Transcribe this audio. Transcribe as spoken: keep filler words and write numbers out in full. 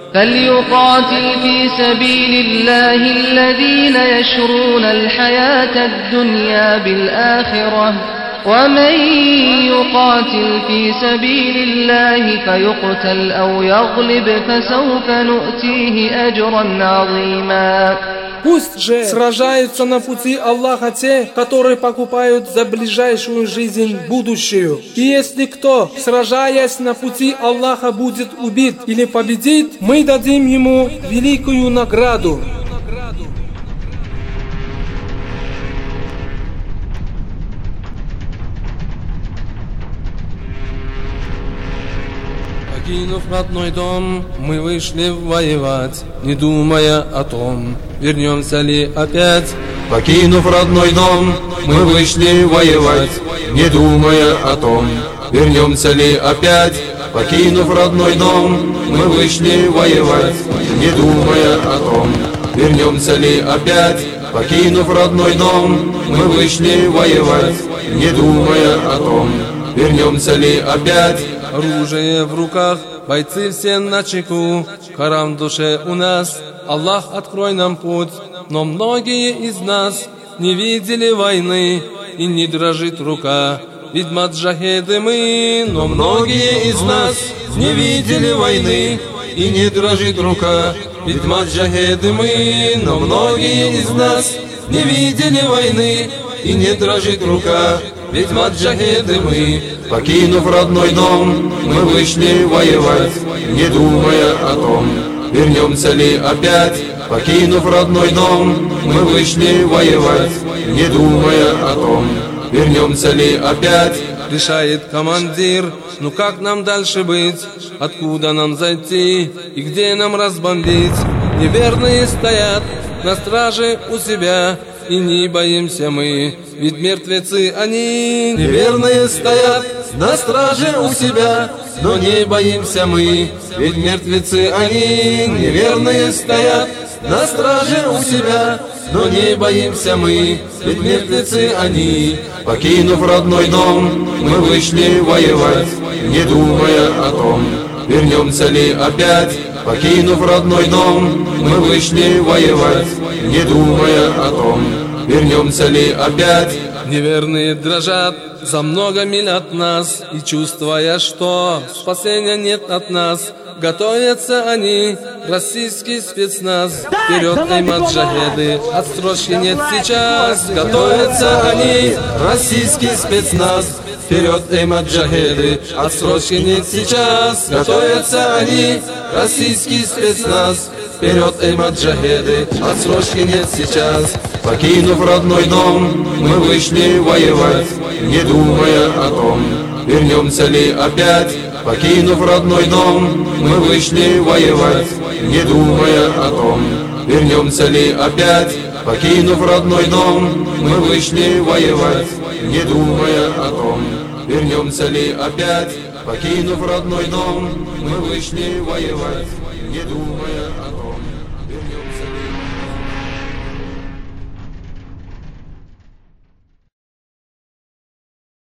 فليقاتل في سبيل الله الذين يشرون الحياة الدنيا بالآخرة ومن يقاتل في سبيل الله فيقتل أو يغلب فسوف نؤتيه أجرا عظيما. Пусть же сражаются на пути Аллаха те, которые покупают за ближайшую жизнь будущую. И если кто, сражаясь на пути Аллаха, будет убит или победит, мы дадим ему великую награду. Покинув родной дом, мы вышли воевать, не думая о том, вернемся ли опять. Покинув родной дом, мы вышли воевать, не думая о том, вернемся ли опять. Покинув родной дом, мы вышли воевать, не думая о том, вернемся ли опять. Покинув родной дом, мы вышли воевать, не думая о том, вернемся ли опять. Оружие в руках, бойцы все на чеку, Коран в душе у нас, Аллах, открой нам путь. Но многие из нас не видели войны, и не дрожит рука, ведь маджахеды мы. Но многие из нас не видели войны, и не дрожит рука, ведь маджахеды мы. Но многие из нас не видели войны, и не дрожит рука, ведь маджахеды мы. Покинув родной дом, мы вышли воевать, не думая о том, вернемся ли опять. Покинув родной дом, мы вышли воевать, не думая о том, вернемся ли опять. Решает командир, ну как нам дальше быть, откуда нам зайти и где нам разбомбить. Неверные стоят на страже у себя, и не боимся мы, ведь мертвецы они. Неверные стоят на страже у себя, но не боимся мы, ведь мертвецы они. Неверные стоят на страже у себя, но не боимся мы, ведь мертвецы они. Покинув родной дом, мы вышли воевать, не думая о том, вернемся ли опять. Покинув родной дом, мы вышли воевать, не думая о том, вернемся ли опять. Неверные дрожат за много миль от нас, и чувствуя, что спасения нет от нас, готовятся они, российский спецназ. Вперед, эй, маджахеды, отсрочки нет сейчас. Готовятся они, российский спецназ. Вперед, эй, маджахеды, отсрочки нет сейчас. Готовятся они, российский спецназ. Вперед, эй, маджахеды, отсрочки нет сейчас. Покинув родной дом, мы вышли воевать, не думая о том, вернемся ли опять. Покинув родной дом, мы вышли воевать, не думая о том, вернемся ли опять. Покинув родной дом, мы вышли воевать, не думая о том, вернемся ли опять. Покинув родной дом, мы вышли воевать, не думая о том.